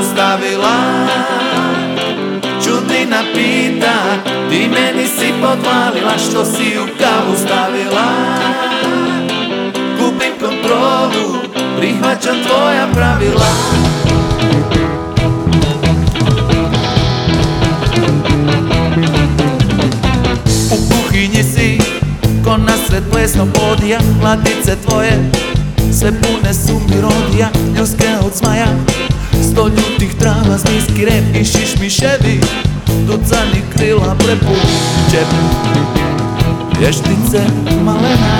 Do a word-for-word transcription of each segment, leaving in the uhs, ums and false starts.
kavu stavila. Čudrina pita, ti meni si podvalila, što si u kavu stavila. Gubim kontrolu, prihvaćam tvoja pravila. U kuhinji si, ko nasred plesnog podija, mladice tvoje sve pune su mi rodija, ljuske od zmaja, sto ljutih trava, zmijski rep i šišmiševi, ducani krila plepu džep, vještice malena.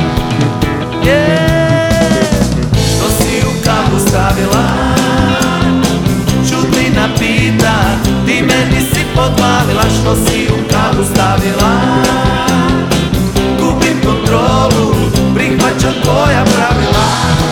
Yeah. Što si u kavu stavila? Čudrina pita, ti meni si podvalila, što si u kavu stavila. Gubim kontrolu, prihvaćam tvoja pravila.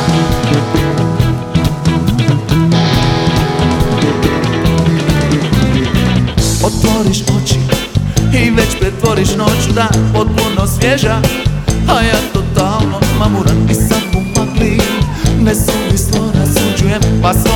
Otvoriš oči i već pretvoriš noć u dan, potpuno svježa, a ja totalno mamuran i sad u magli. Nesuvislo rasuđujem, pa